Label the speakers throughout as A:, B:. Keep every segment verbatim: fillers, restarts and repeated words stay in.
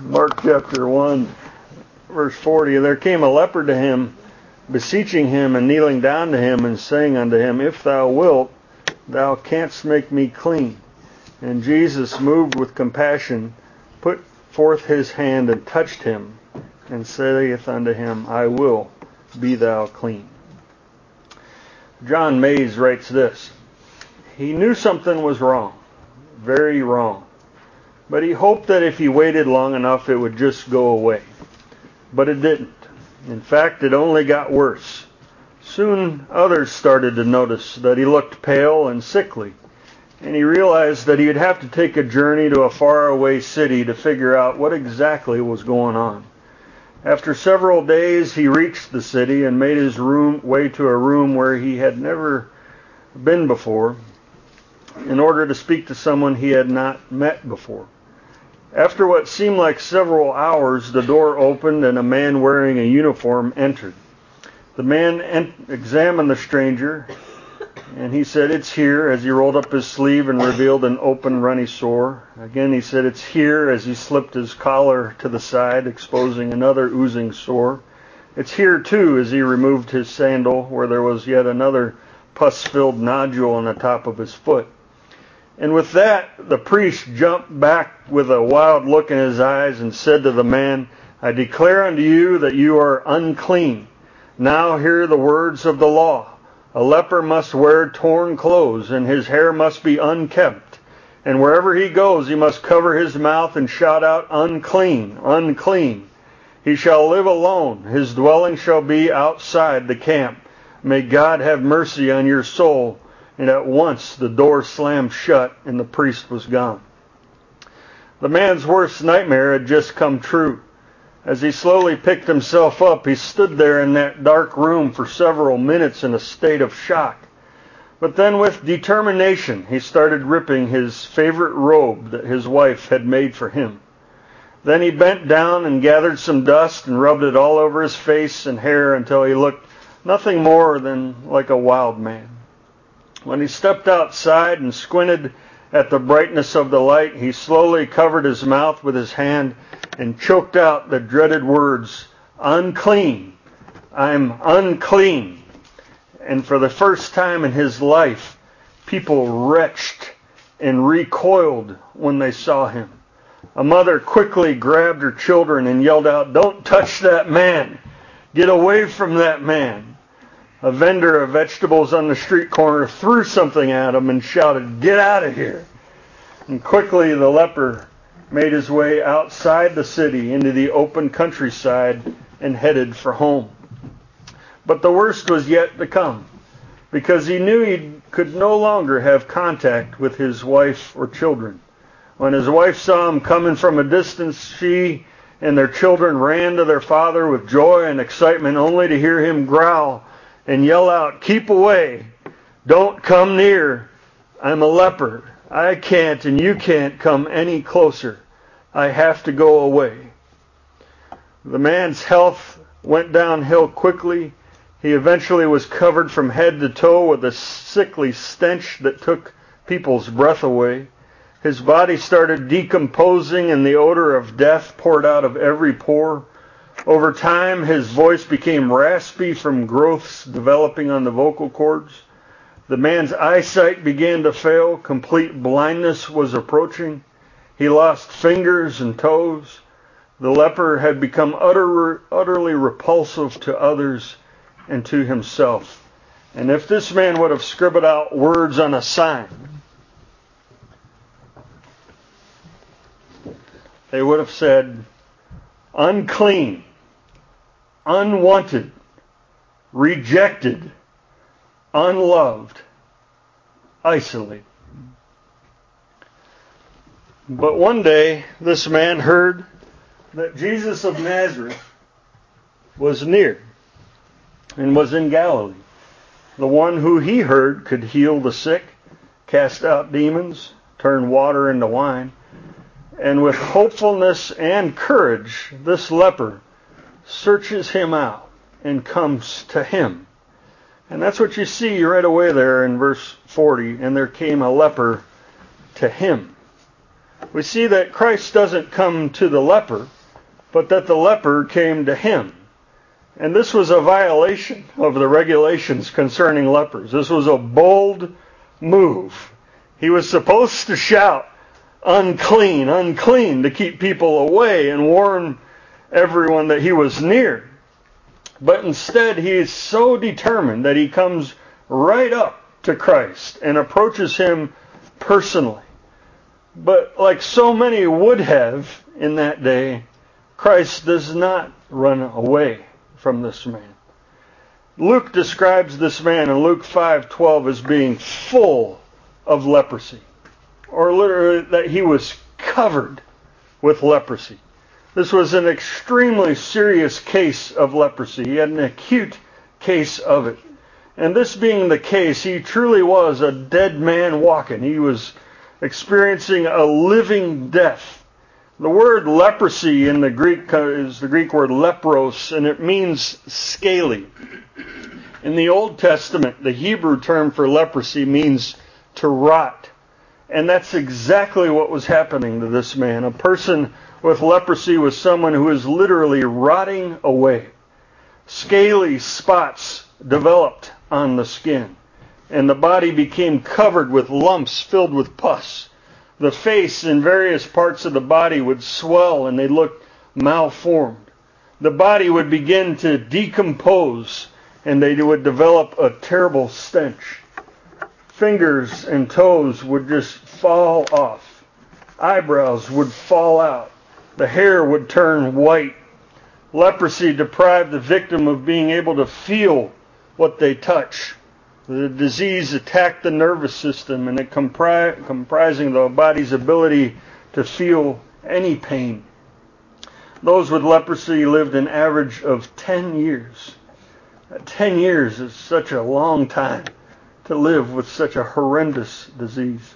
A: Mark chapter one, verse forty. And there came a leper to him, beseeching him and kneeling down to him and saying unto him, If thou wilt, thou canst make me clean. And Jesus, moved with compassion, put forth his hand and touched him, and saith unto him, I will, be thou clean. John Mays writes this: He knew something was wrong, very wrong, but he hoped that if he waited long enough it would just go away. But it didn't. In fact, it only got worse. Soon others started to notice that he looked pale and sickly, and he realized that he would have to take a journey to a faraway city to figure out what exactly was going on. After several days, he reached the city and made his room, way to a room where he had never been before, in order to speak to someone he had not met before. After what seemed like several hours, the door opened and a man wearing a uniform entered. The man ent- examined the stranger, and he said, It's here, as he rolled up his sleeve and revealed an open, runny sore. Again he said, It's here, as he slipped his collar to the side, exposing another oozing sore. It's here, too, as he removed his sandal, where there was yet another pus-filled nodule on the top of his foot. And with that, the priest jumped back with a wild look in his eyes and said to the man, I declare unto you that you are unclean. Now hear the words of the law. A leper must wear torn clothes, and his hair must be unkempt. And wherever he goes, he must cover his mouth and shout out, Unclean, unclean. He shall live alone. His dwelling shall be outside the camp. May God have mercy on your soul. And at once the door slammed shut and the priest was gone. The man's worst nightmare had just come true. As he slowly picked himself up, he stood there in that dark room for several minutes in a state of shock. But then with determination, he started ripping his favorite robe that his wife had made for him. Then he bent down and gathered some dust and rubbed it all over his face and hair until he looked nothing more than like a wild man. When he stepped outside and squinted at the brightness of the light, he slowly covered his mouth with his hand and choked out the dreaded words, Unclean, I'm unclean. And for the first time in his life, people retched and recoiled when they saw him. A mother quickly grabbed her children and yelled out, Don't touch that man! Get away from that man! A vendor of vegetables on the street corner threw something at him and shouted, Get out of here! And quickly the leper made his way outside the city into the open countryside and headed for home. But the worst was yet to come, because he knew he could no longer have contact with his wife or children. When his wife saw him coming from a distance, she and their children ran to their father with joy and excitement, only to hear him growl and yell out, Keep away! Don't come near! I'm a leper. I can't and you can't come any closer. I have to go away. The man's health went downhill quickly. He eventually was covered from head to toe with a sickly stench that took people's breath away. His body started decomposing and the odor of death poured out of every pore. Over time, his voice became raspy from growths developing on the vocal cords. The man's eyesight began to fail. Complete blindness was approaching. He lost fingers and toes. The leper had become utter, utterly repulsive to others and to himself. And if this man would have scribbled out words on a sign, they would have said, Unclean, unwanted, rejected, unloved, isolated. But one day, this man heard that Jesus of Nazareth was near and was in Galilee. The one who he heard could heal the sick, cast out demons, turn water into wine. And with hopefulness and courage, this leper searches him out and comes to him. And that's what you see right away there in verse forty. And there came a leper to him. we see that Christ doesn't come to the leper, but that the leper came to him. And this was a violation of the regulations concerning lepers. This was a bold move. He was supposed to shout, "Unclean, unclean," to keep people away and warn everyone that he was near. But instead, he is so determined that he comes right up to Christ and approaches him personally. But like so many would have in that day, Christ does not run away from this man. Luke describes this man in Luke five twelve as being full of leprosy, or literally that he was covered with leprosy. This was an extremely serious case of leprosy. He had an acute case of it. And this being the case, he truly was a dead man walking. He was experiencing a living death. The word leprosy in the Greek is the Greek word lepros, and it means scaly. In the Old Testament, the Hebrew term for leprosy means to rot. And that's exactly what was happening to this man. A person with leprosy was someone who was literally rotting away. Scaly spots developed on the skin, and the body became covered with lumps filled with pus. The face and various parts of the body would swell and they looked malformed. The body would begin to decompose and they would develop a terrible stench. Fingers and toes would just fall off. Eyebrows would fall out. The hair would turn white. Leprosy deprived the victim of being able to feel what they touch. The disease attacked the nervous system, and it compri- comprising the body's ability to feel any pain. Those with leprosy lived an average of ten years. Ten years is such a long time to live with such a horrendous disease.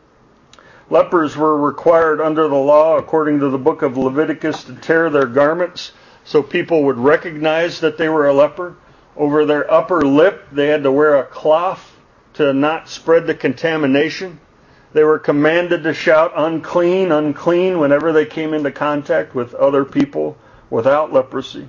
A: Lepers were required under the law, according to the book of Leviticus, to tear their garments so people would recognize that they were a leper. Over their upper lip, they had to wear a cloth to not spread the contamination. They were commanded to shout, "Unclean, unclean," whenever they came into contact with other people without leprosy.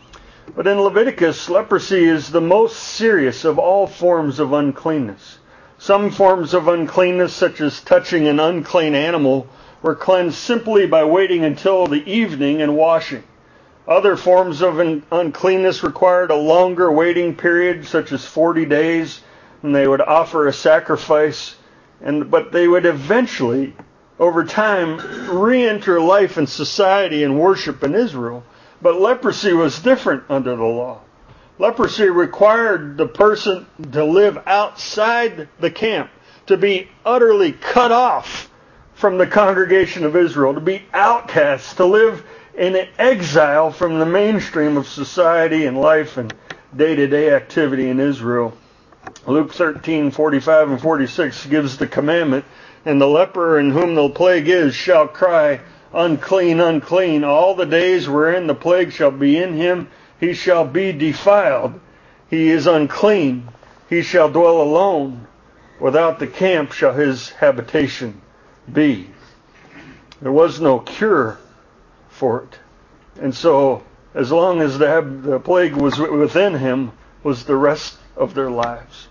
A: But in Leviticus, leprosy is the most serious of all forms of uncleanness. Some forms of uncleanness, such as touching an unclean animal, were cleansed simply by waiting until the evening and washing. Other forms of uncleanness required a longer waiting period, such as forty days, and they would offer a sacrifice, and but they would eventually, over time, re-enter life and society and worship in Israel. But leprosy was different under the law. Leprosy required the person to live outside the camp, to be utterly cut off from the congregation of Israel, to be outcasts, to live in exile from the mainstream of society and life and day-to-day activity in Israel. Luke thirteen forty-five and forty-six gives the commandment, "And the leper in whom the plague is shall cry, Unclean, unclean, all the days wherein the plague shall be in him, he shall be defiled. He is unclean. He shall dwell alone. Without the camp shall his habitation be." There was no cure for it. And so, as long as the, the plague was within him, was the rest of their lives.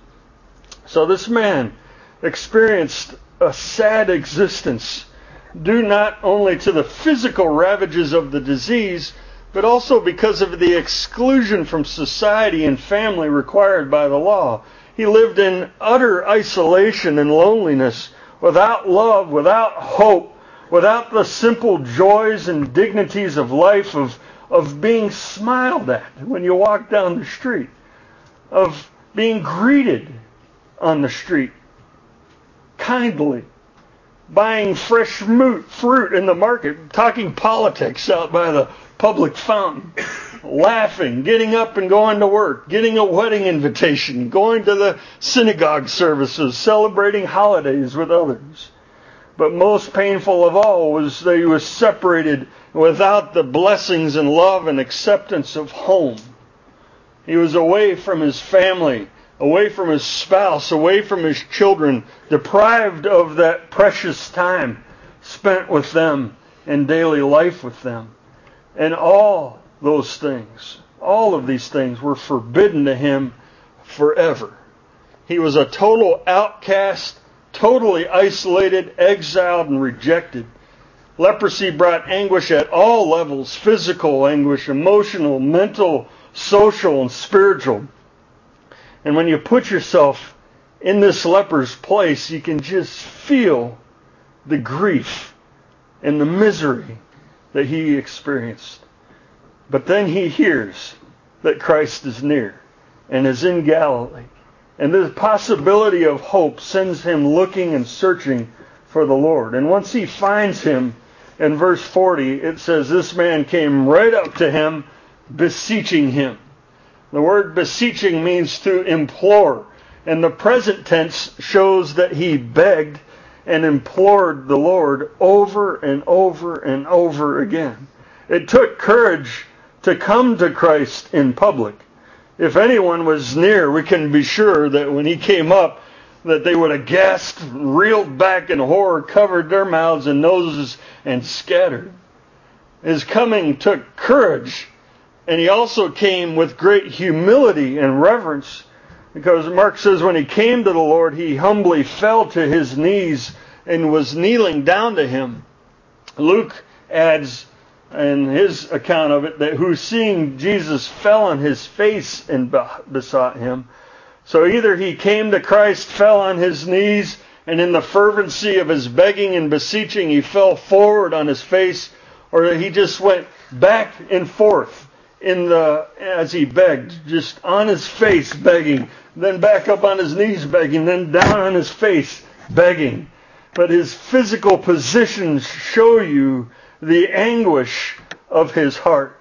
A: So this man experienced a sad existence, due not only to the physical ravages of the disease, but also because of the exclusion from society and family required by the law. He lived in utter isolation and loneliness, without love, without hope, without the simple joys and dignities of life, of, of being smiled at when you walk down the street, of being greeted on the street kindly, buying fresh fruit in the market, talking politics out by the public fountain, laughing, getting up and going to work, getting a wedding invitation, going to the synagogue services, celebrating holidays with others. But most painful of all was that he was separated without the blessings and love and acceptance of home. He was away from his family, away from his spouse, away from his children, deprived of that precious time spent with them in daily life with them. And all those things, all of these things were forbidden to him forever. He was a total outcast, totally isolated, exiled, and rejected. Leprosy brought anguish at all levels: physical anguish, emotional, mental, social, and spiritual. And when you put yourself in this leper's place, you can just feel the grief and the misery that he experienced. But then he hears that Christ is near and is in Galilee. And the possibility of hope sends him looking and searching for the Lord. And once he finds him, in verse forty, it says, this man came right up to him, beseeching him. The word beseeching means to implore. And the present tense shows that he begged and implored the Lord over and over and over again. It took courage to come to Christ in public. If anyone was near, we can be sure that when he came up, that they would have gasped, reeled back in horror, covered their mouths and noses, and scattered. His coming took courage, and he also came with great humility and reverence, because Mark says when he came to the Lord, he humbly fell to his knees and was kneeling down to him. Luke adds in his account of it that who seeing Jesus fell on his face and besought him. So either he came to Christ, fell on his knees, and in the fervency of his begging and beseeching, he fell forward on his face, or that he just went back and forth in the as he begged, just on his face begging, then back up on his knees begging, then down on his face begging. But his physical positions show you the anguish of his heart.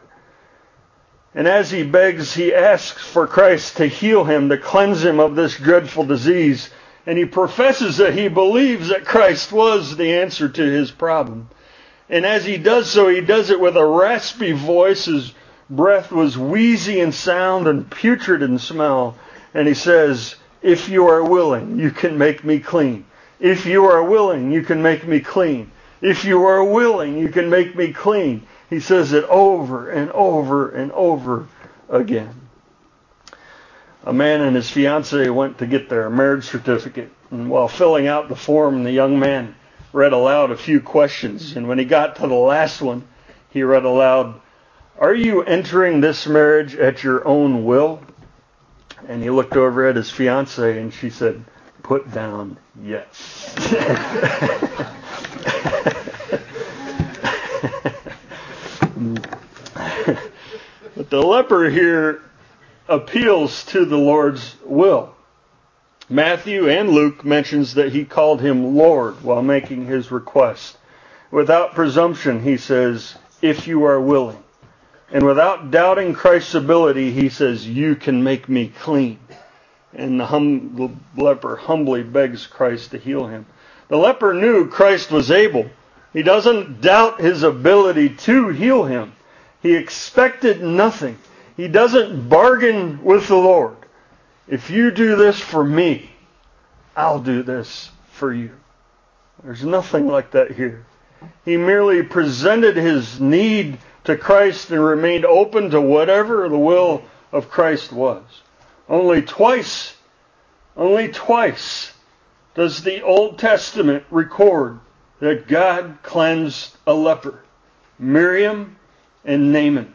A: And as he begs, he asks for Christ to heal him, to cleanse him of this dreadful disease. And he professes that he believes that Christ was the answer to his problem. And as he does so, he does it with a raspy voice. His breath was wheezy in sound and putrid in smell. And he says, if you are willing, you can make me clean. If you are willing, you can make me clean. If you are willing, you can make me clean. He says it over and over and over again. A man and his fiancée went to get their marriage certificate. And while filling out the form, the young man read aloud a few questions. And when he got to the last one, he read aloud, are you entering this marriage at your own will? And he looked over at his fiancée and she said, put down yes. But the leper here appeals to the Lord's will. Matthew and Luke mentions that he called him Lord while making his request. Without presumption, he says, if you are willing. And without doubting Christ's ability, he says, you can make me clean. And the hum- leper humbly begs Christ to heal him. The leper knew Christ was able. He doesn't doubt his ability to heal him. He expected nothing. He doesn't bargain with the Lord. If you do this for me, I'll do this for you. There's nothing like that here. He merely presented his need to Christ and remained open to whatever the will of Christ was. Only twice, only twice does the Old Testament record that God cleansed a leper, Miriam and Naaman.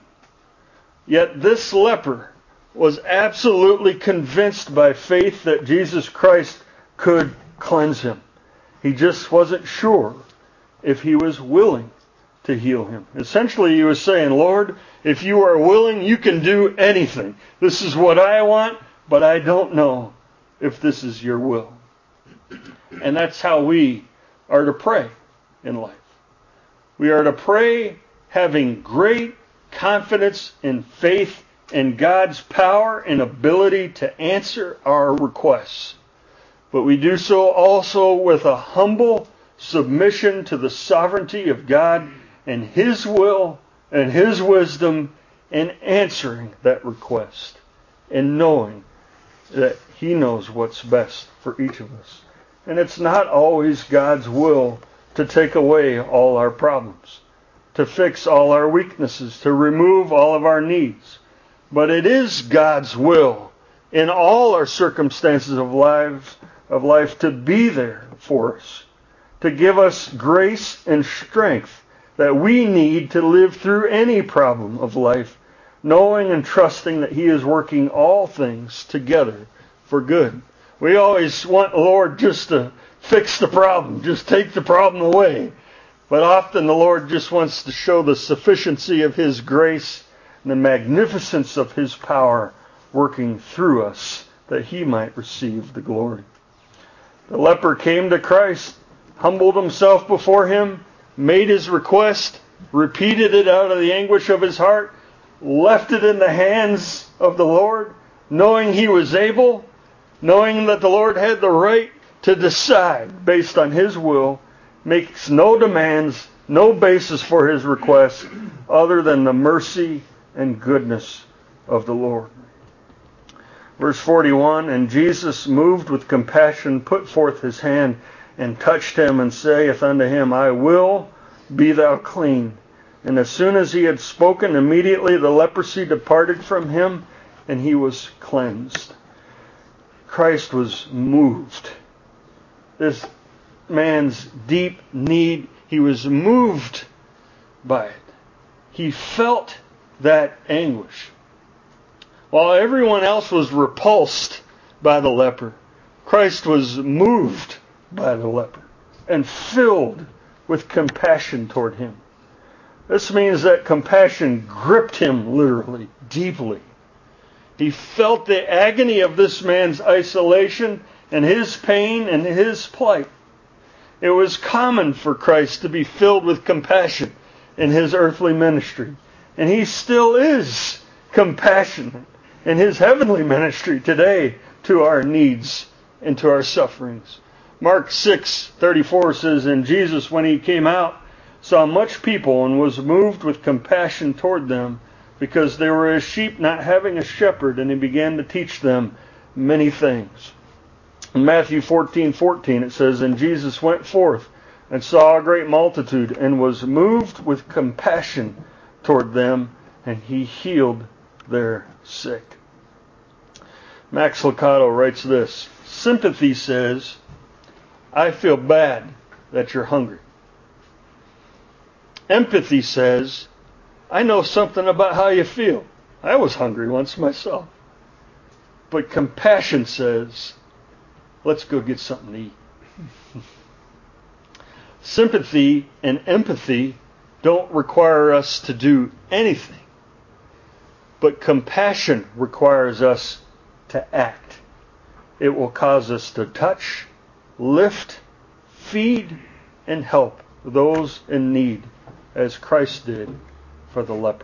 A: Yet this leper was absolutely convinced by faith that Jesus Christ could cleanse him. He just wasn't sure if he was willing to heal him. Essentially, he was saying, Lord, if you are willing, you can do anything. This is what I want, but I don't know if this is your will. And that's how we are to pray in life. We are to pray having great confidence and faith in God's power and ability to answer our requests. But we do so also with a humble submission to the sovereignty of God and His will and His wisdom in answering that request and knowing that He knows what's best for each of us. And it's not always God's will to take away all our problems, to fix all our weaknesses, to remove all of our needs. But it is God's will in all our circumstances of life, of life to be there for us, to give us grace and strength that we need to live through any problem of life, knowing and trusting that He is working all things together for good. We always want the Lord just to fix the problem, just take the problem away. But often the Lord just wants to show the sufficiency of His grace and the magnificence of His power working through us, that He might receive the glory. The leper came to Christ, humbled himself before Him, made his request, repeated it out of the anguish of his heart, left it in the hands of the Lord, knowing he was able, knowing that the Lord had the right to decide based on His will, makes no demands, no basis for his request other than the mercy and goodness of the Lord. Verse forty-one, and Jesus, moved with compassion, put forth His hand and touched him, and saith unto him, I will, be thou clean. And as soon as he had spoken, immediately the leprosy departed from him, and he was cleansed. Christ was moved. This man's deep need, He was moved by it. He felt that anguish. While everyone else was repulsed by the leper, Christ was moved by the leper and filled with compassion toward him. This means that compassion gripped him literally, deeply. He felt the agony of this man's isolation and his pain and his plight. It was common for Christ to be filled with compassion in His earthly ministry. And He still is compassionate in His heavenly ministry today to our needs and to our sufferings. Mark six thirty-four says, and Jesus, when He came out, saw much people and was moved with compassion toward them, because they were as sheep not having a shepherd, and He began to teach them many things. In Matthew fourteen fourteen it says, and Jesus went forth and saw a great multitude, and was moved with compassion toward them, and He healed their sick. Max Lucado writes this, sympathy says, I feel bad that you're hungry. Empathy says, I know something about how you feel. I was hungry once myself. But compassion says, let's go get something to eat. Sympathy and empathy don't require us to do anything. But compassion requires us to act. It will cause us to touch, lift, feed, and help those in need, as Christ did for the leper.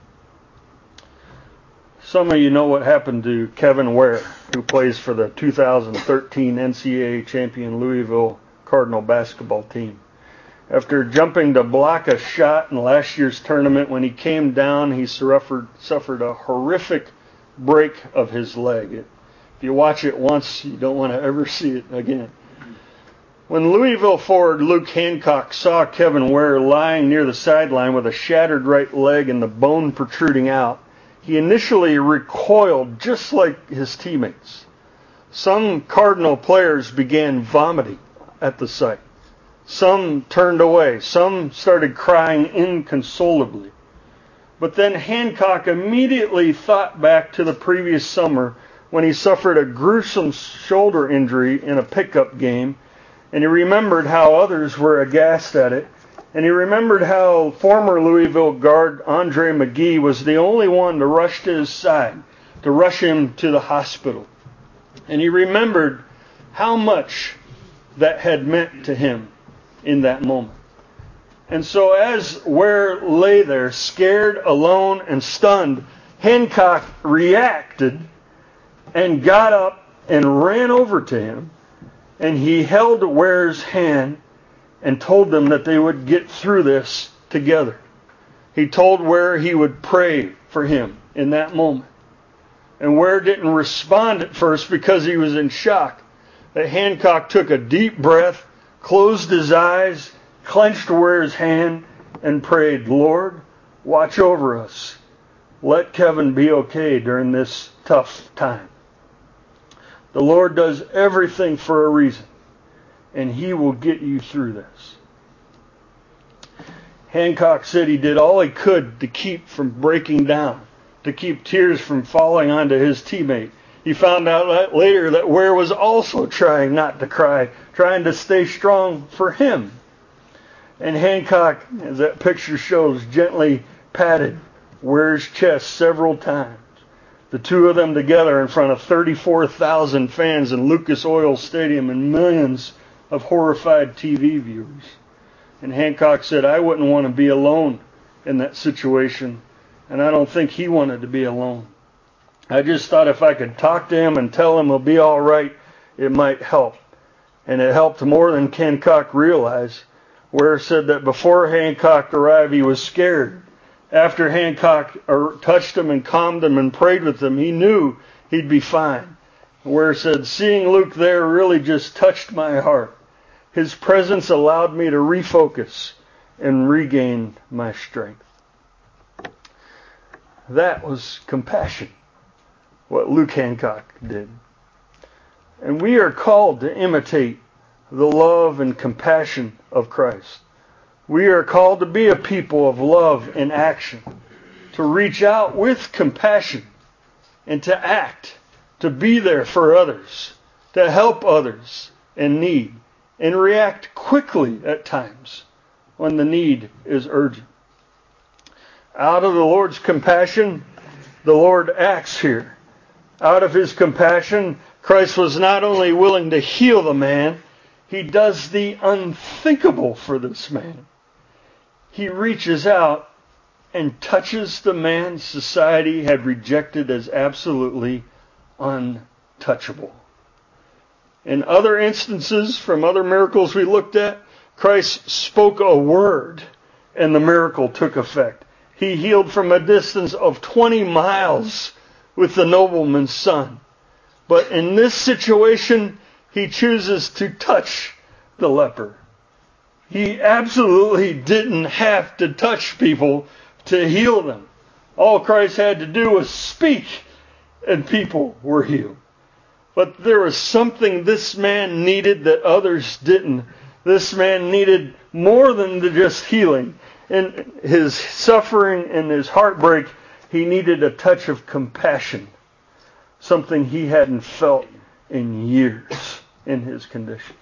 A: Some of you know what happened to Kevin Ware, who plays for the two thousand thirteen N C double A champion Louisville Cardinal basketball team. After jumping to block a shot in last year's tournament, when he came down, he suffered, suffered a horrific break of his leg. It, if you watch it once, you don't want to ever see it again. When Louisville forward Luke Hancock saw Kevin Ware lying near the sideline with a shattered right leg and the bone protruding out, he initially recoiled just like his teammates. Some Cardinal players began vomiting at the sight. Some turned away. Some started crying inconsolably. But then Hancock immediately thought back to the previous summer when he suffered a gruesome shoulder injury in a pickup game, and he remembered how others were aghast at it, and he remembered how former Louisville guard Andre McGee was the only one to rush to his side, to rush him to the hospital. And he remembered how much that had meant to him in that moment. And so as Ware lay there, scared, alone, and stunned, Hancock reacted and got up and ran over to him, and he held Ware's hand and told them that they would get through this together. He told Ware he would pray for him in that moment. And Ware didn't respond at first because he was in shock. That Hancock took a deep breath, closed his eyes, clenched Ware's hand and prayed, Lord, watch over us. Let Kevin be okay during this tough time. The Lord does everything for a reason, and He will get you through this. Hancock said he did all he could to keep from breaking down, to keep tears from falling onto his teammate. He found out later that Ware was also trying not to cry, trying to stay strong for him. And Hancock, as that picture shows, gently patted Ware's chest several times. The two of them together in front of thirty-four thousand fans in Lucas Oil Stadium and millions of horrified T V viewers. And Hancock said, I wouldn't want to be alone in that situation, and I don't think he wanted to be alone. I just thought if I could talk to him and tell him he'll be all right, it might help. And it helped more than Hancock realized. Ware said that before Hancock arrived, he was scared. After Hancock touched him and calmed him and prayed with him, he knew he'd be fine. Ware said, seeing Luke there really just touched my heart. His presence allowed me to refocus and regain my strength. That was compassion, what Luke Hancock did. And we are called to imitate the love and compassion of Christ. We are called to be a people of love in action, to reach out with compassion and to act, to be there for others, to help others in need, and react quickly at times when the need is urgent. Out of the Lord's compassion, the Lord acts here. Out of His compassion, Christ was not only willing to heal the man, He does the unthinkable for this man. He reaches out and touches the man society had rejected as absolutely untouchable. In other instances, from other miracles we looked at, Christ spoke a word and the miracle took effect. He healed from a distance of twenty miles with the nobleman's son. But in this situation, He chooses to touch the leper. He absolutely didn't have to touch people to heal them. All Christ had to do was speak and people were healed. But there was something this man needed that others didn't. This man needed more than just healing. In his suffering and his heartbreak, he needed a touch of compassion. Something he hadn't felt in years in his condition.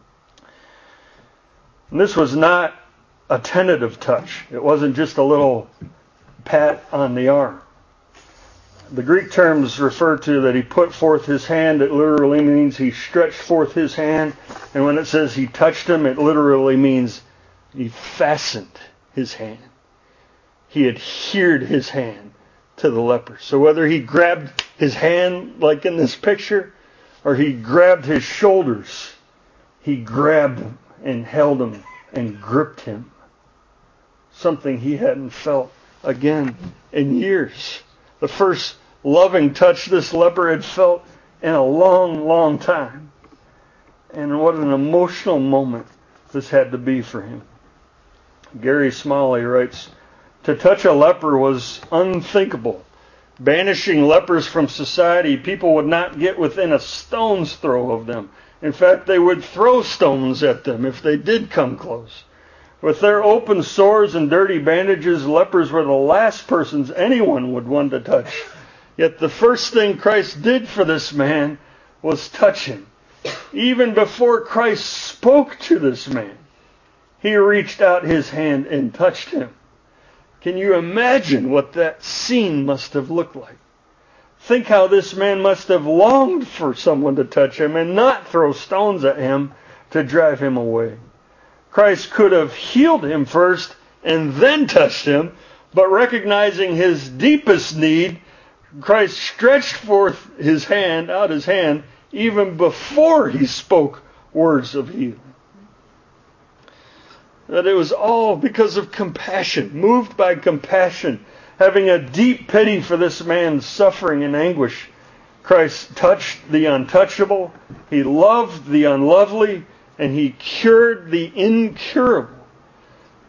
A: And this was not a tentative touch. It wasn't just a little pat on the arm. The Greek terms refer to that he put forth his hand. It literally means he stretched forth his hand. And when it says he touched him, it literally means he fastened his hand. He adhered his hand to the leper. So whether he grabbed his hand like in this picture, or he grabbed his shoulders, he grabbed him and held him and gripped him. Something he hadn't felt again in years. The first loving touch this leper had felt in a long, long time. And what an emotional moment this had to be for him. Gary Smalley writes, to touch a leper was unthinkable. Banishing lepers from society, people would not get within a stone's throw of them. In fact, they would throw stones at them if they did come close. With their open sores and dirty bandages, lepers were the last persons anyone would want to touch. Yet the first thing Christ did for this man was touch him. Even before Christ spoke to this man, He reached out His hand and touched him. Can you imagine what that scene must have looked like? Think how this man must have longed for someone to touch him and not throw stones at him to drive him away. Christ could have healed him first and then touched him, but recognizing his deepest need, Christ stretched forth His hand, out His hand, even before He spoke words of healing. That it was all because of compassion, moved by compassion, having a deep pity for this man's suffering and anguish. Christ touched the untouchable, He loved the unlovely, and He cured the incurable.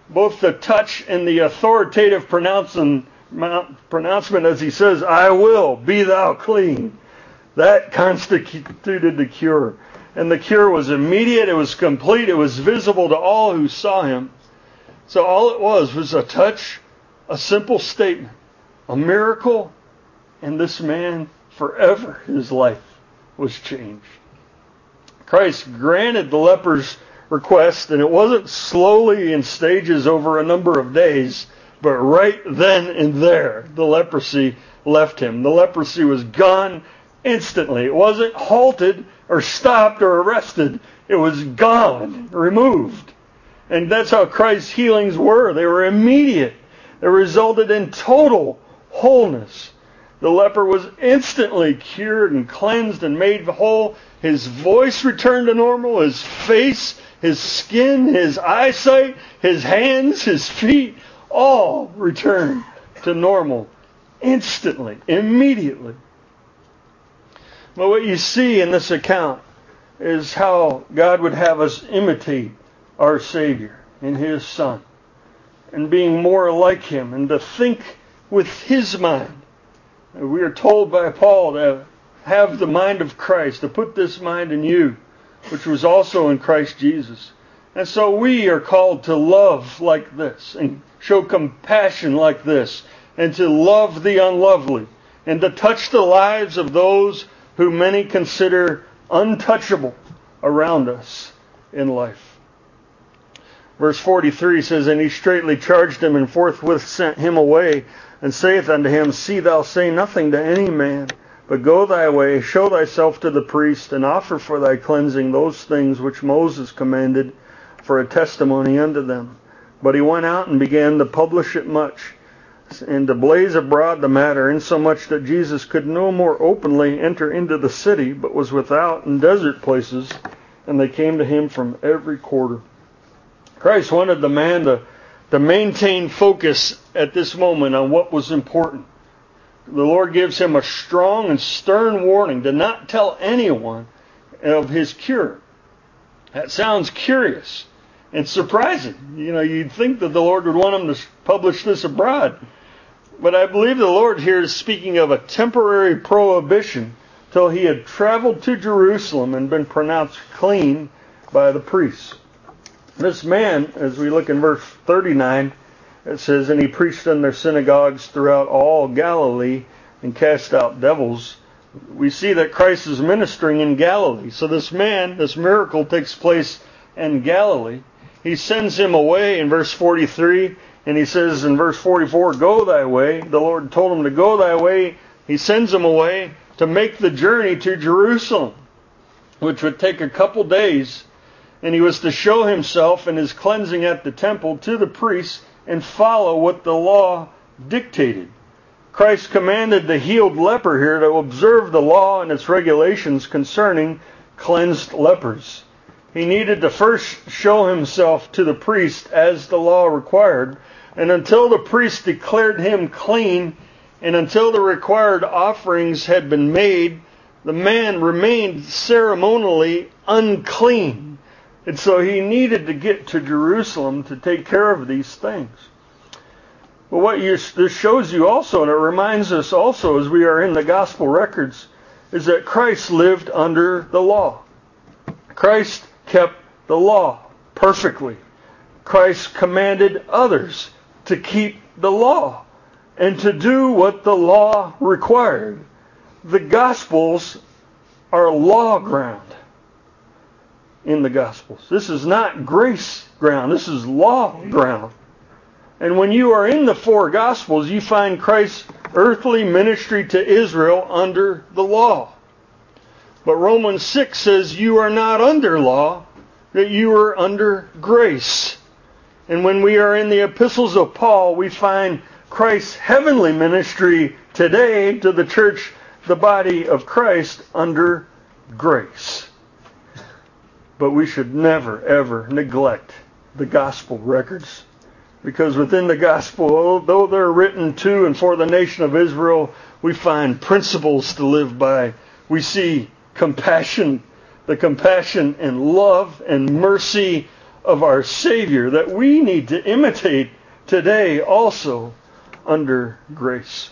A: both the touch and the authoritative pronouncement, pronouncement as he says, I will, be thou clean. That constituted the cure. And the cure was immediate, it was complete, it was visible to all who saw him. So all it was was a touch, a simple statement, a miracle, and this man, forever, his life was changed. Christ granted the leper's request, and it wasn't slowly in stages over a number of days, but right then and there, the leprosy left him. The leprosy was gone instantly. It wasn't halted or stopped or arrested. It was gone, removed. And that's how Christ's healings were. They were immediate. They resulted in total wholeness. The leper was instantly cured and cleansed and made whole. His voice returned to normal. His face, his skin, his eyesight, his hands, his feet, all returned to normal instantly, immediately. But what you see in this account is how God would have us imitate our Savior and His Son, and being more like Him, and to think with His mind. We are told by Paul to have the mind of Christ, to put this mind in you, which was also in Christ Jesus. And so we are called to love like this, and show compassion like this, and to love the unlovely, and to touch the lives of those who many consider untouchable around us in life. Verse forty-three says, And he straightly charged him, and forthwith sent him away, and saith unto him, See thou say nothing to any man, but go thy way, show thyself to the priest, and offer for thy cleansing those things which Moses commanded, for a testimony unto them. But he went out and began to publish it much, and to blaze abroad the matter, insomuch that Jesus could no more openly enter into the city, but was without in desert places, and they came to him from every quarter. Christ wanted the man to, to maintain focus at this moment on what was important. The Lord gives him a strong and stern warning to not tell anyone of his cure. That sounds curious and surprising. You know, you'd think that the Lord would want him to publish this abroad. But I believe the Lord here is speaking of a temporary prohibition till he had traveled to Jerusalem and been pronounced clean by the priests. This man, as we look in verse thirty-nine, it says, And he preached in their synagogues throughout all Galilee and cast out devils. We see that Christ is ministering in Galilee. So this man, this miracle takes place in Galilee. He sends him away in verse forty-three, and he says in verse forty-four, Go thy way. The Lord told him to go thy way. He sends him away to make the journey to Jerusalem, which would take a couple days. And he was to show himself and his cleansing at the temple to the priests and follow what the law dictated. Christ commanded the healed leper here to observe the law and its regulations concerning cleansed lepers. He needed to first show himself to the priest as the law required, and until the priest declared him clean, and until the required offerings had been made, the man remained ceremonially unclean. And so he needed to get to Jerusalem to take care of these things. But what you, this shows you also, and it reminds us also as we are in the gospel records, is that Christ lived under the law. Christ kept the law perfectly. Christ commanded others to keep the law and to do what the law required. The Gospels are law ground in the Gospels. This is not grace ground. This is law ground. And when you are in the four Gospels, you find Christ's earthly ministry to Israel under the law. But Romans six says you are not under law, that you are under grace. And when we are in the epistles of Paul, we find Christ's heavenly ministry today to the church, the body of Christ, under grace. But we should never, ever neglect the gospel records. Because within the gospel, though they're written to and for the nation of Israel, we find principles to live by. We see compassion, the compassion and love and mercy of our Savior that we need to imitate today also under grace.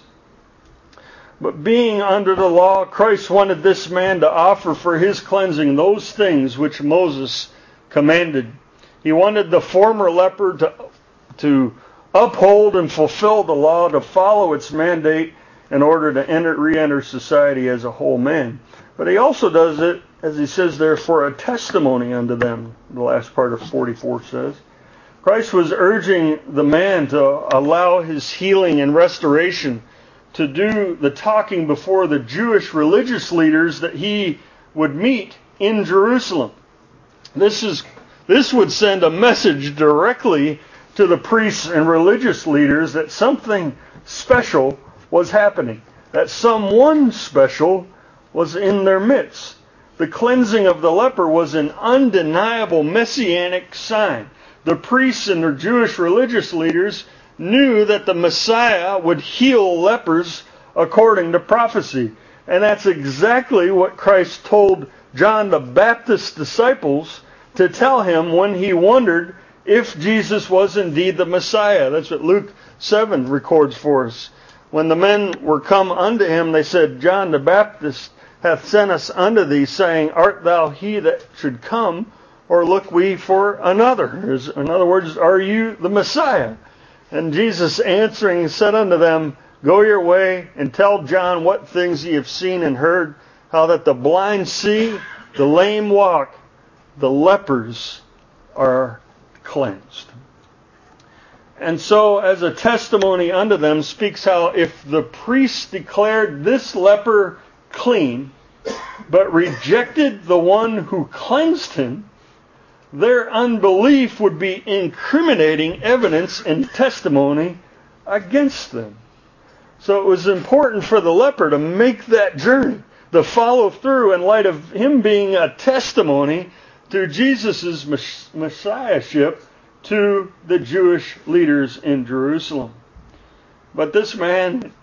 A: But being under the law, Christ wanted this man to offer for his cleansing those things which Moses commanded. He wanted the former leper to, to uphold and fulfill the law, to follow its mandate in order to enter, re-enter society as a whole man. But he also does it, as he says there, for a testimony unto them, the last part of forty-four says. Christ was urging the man to allow his healing and restoration to do the talking before the Jewish religious leaders that he would meet in Jerusalem. This is this would send a message directly to the priests and religious leaders that something special was happening, that someone special was in their midst. The cleansing of the leper was an undeniable messianic sign. The priests and their Jewish religious leaders knew that the Messiah would heal lepers according to prophecy. And that's exactly what Christ told John the Baptist's disciples to tell him when he wondered if Jesus was indeed the Messiah. That's what Luke seven records for us. When the men were come unto him, they said, John the Baptist hath sent us unto thee, saying, Art thou he that should come, or look we for another? In other words, are you the Messiah? And Jesus answering said unto them, Go your way, and tell John what things ye have seen and heard, how that the blind see, the lame walk, the lepers are cleansed. And so, as a testimony unto them, speaks how if the priests declared this leper clean, but rejected the one who cleansed him, their unbelief would be incriminating evidence and testimony against them. So it was important for the leper to make that journey, to follow through in light of him being a testimony to Jesus' messiahship to the Jewish leaders in Jerusalem. But this man,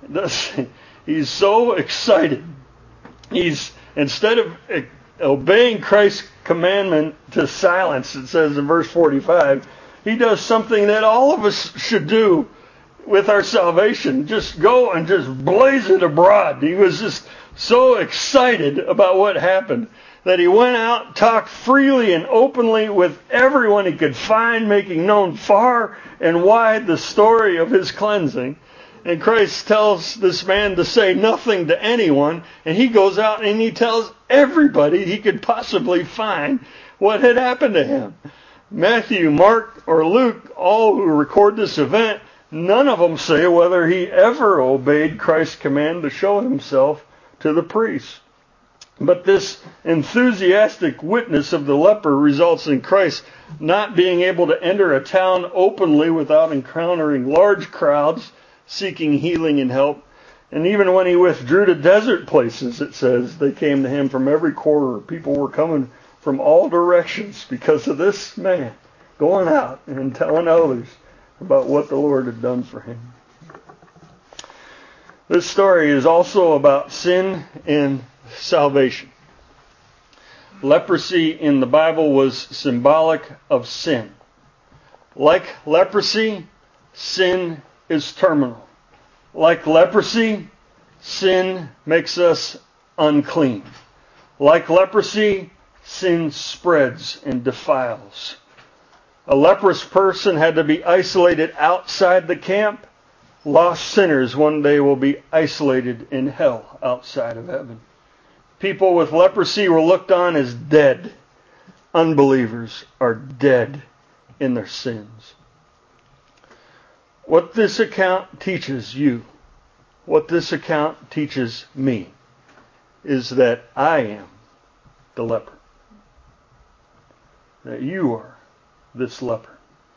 A: he's so excited. He's, instead of obeying Christ's commandment to silence, it says in verse forty-five, he does something that all of us should do with our salvation. Just go and just blaze it abroad. He was just so excited about what happened that he went out, talked freely and openly with everyone he could find, making known far and wide the story of his cleansing. And Christ tells this man to say nothing to anyone, and he goes out and he tells everybody he could possibly find what had happened to him. Matthew, Mark, or Luke, all who record this event, none of them say whether he ever obeyed Christ's command to show himself to the priests. But this enthusiastic witness of the leper results in Christ not being able to enter a town openly without encountering large crowds seeking healing and help. And even when he withdrew to desert places, it says, they came to him from every quarter. People were coming from all directions because of this man going out and telling others about what the Lord had done for him. This story is also about sin and salvation. Leprosy in the Bible was symbolic of sin. Like leprosy, sin is terminal. Like leprosy, sin makes us unclean. Like leprosy, sin spreads and defiles. A leprous person had to be isolated outside the camp. Lost sinners one day will be isolated in hell outside of heaven. People with leprosy were looked on as dead. Unbelievers are dead in their sins. What this account teaches you, what this account teaches me, is that I am the leper. That you are this leper.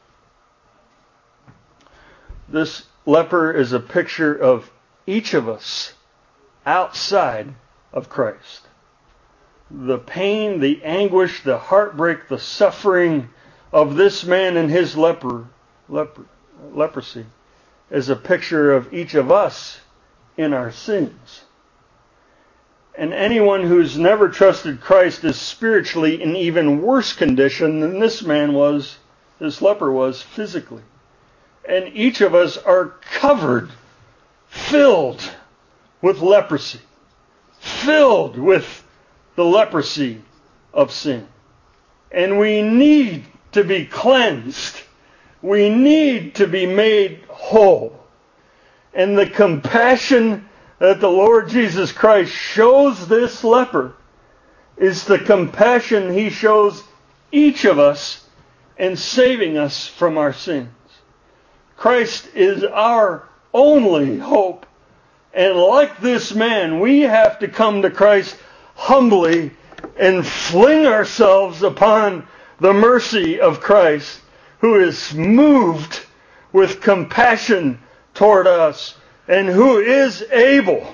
A: This leper is a picture of each of us outside of Christ. The pain, the anguish, the heartbreak, the suffering of this man and his leper, leper, leprosy is a picture of each of us in our sins. And anyone who's never trusted Christ is spiritually in even worse condition than this man was, this leper was, physically. And each of us are covered, filled with leprosy, filled with the leprosy of sin. And we need to be cleansed. We need to be made whole. And the compassion that the Lord Jesus Christ shows this leper is the compassion He shows each of us in saving us from our sins. Christ is our only hope. And like this man, we have to come to Christ humbly and fling ourselves upon the mercy of Christ, who is moved with compassion toward us and who is able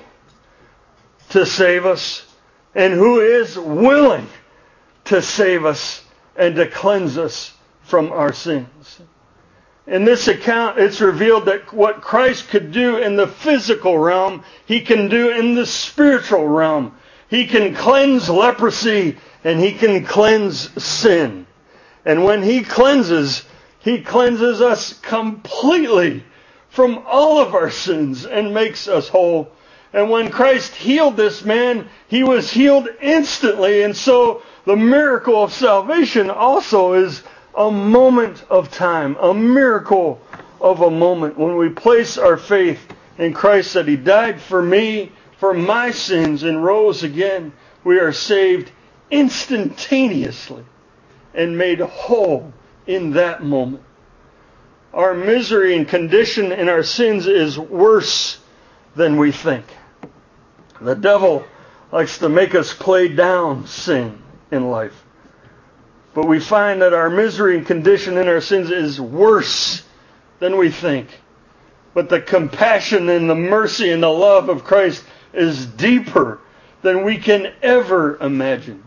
A: to save us and who is willing to save us and to cleanse us from our sins. In this account, it's revealed that what Christ could do in the physical realm, He can do in the spiritual realm. He can cleanse leprosy and He can cleanse sin. And when He cleanses, He cleanses us completely from all of our sins and makes us whole. And when Christ healed this man, He was healed instantly. And so the miracle of salvation also is a moment of time, a miracle of a moment when we place our faith in Christ that He died for me, for my sins, and rose again. We are saved instantaneously and made whole in that moment. Our misery and condition in our sins is worse than we think. The devil likes to make us play down sin in life. But we find that our misery and condition in our sins is worse than we think. But the compassion and the mercy and the love of Christ is deeper than we can ever imagine.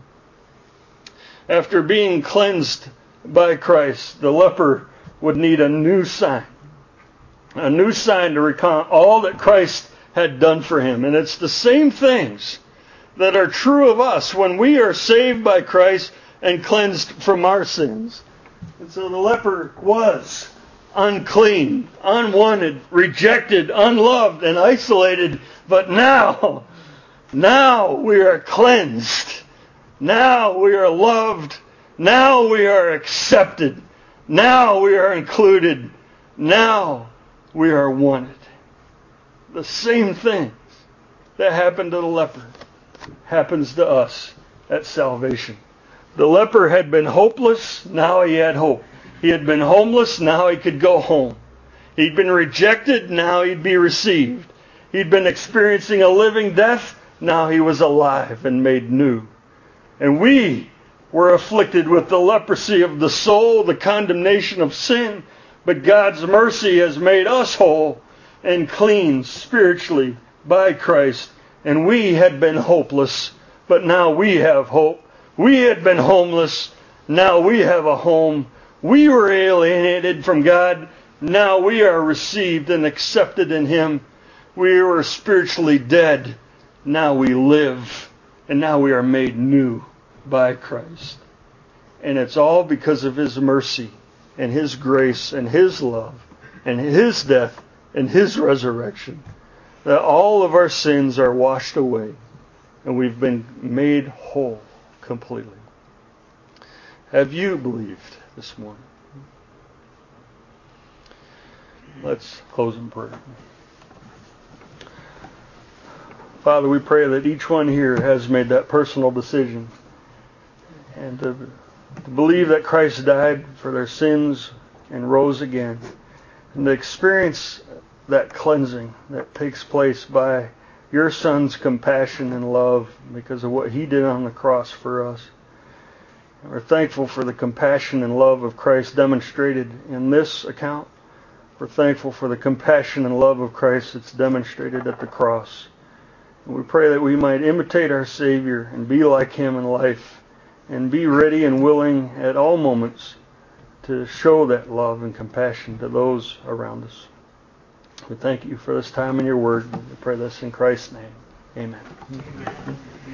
A: After being cleansed by Christ, the leper would need a new sign. A new sign to recount all that Christ had done for him. And it's the same things that are true of us when we are saved by Christ and cleansed from our sins. And so the leper was unclean, unwanted, rejected, unloved, and isolated. But now, now we are cleansed. Now we are loved. Now we are accepted. Now we are included. Now we are wanted. The same things that happened to the leper happens to us at salvation. The leper had been hopeless, now he had hope. He had been homeless, now he could go home. He'd been rejected, now he'd be received. He'd been experiencing a living death, now he was alive and made new. And we were afflicted with the leprosy of the soul, the condemnation of sin, but God's mercy has made us whole and clean spiritually by Christ. And we had been hopeless, but now we have hope. We had been homeless, now we have a home. We were alienated from God, now we are received and accepted in Him. We were spiritually dead, now we live, and now we are made new by Christ. And it's all because of His mercy and His grace and His love and His death and His resurrection that all of our sins are washed away and we've been made whole completely. Have you believed this morning? Let's close in prayer. Father, we pray that each one here has made that personal decision and to, to believe that Christ died for their sins and rose again, and to experience that cleansing that takes place by your Son's compassion and love because of what He did on the cross for us. And we're thankful for the compassion and love of Christ demonstrated in this account. We're thankful for the compassion and love of Christ that's demonstrated at the cross. And we pray that we might imitate our Savior and be like Him in life and be ready and willing at all moments to show that love and compassion to those around us. We thank you for this time in your word. We pray this in Christ's name. Amen.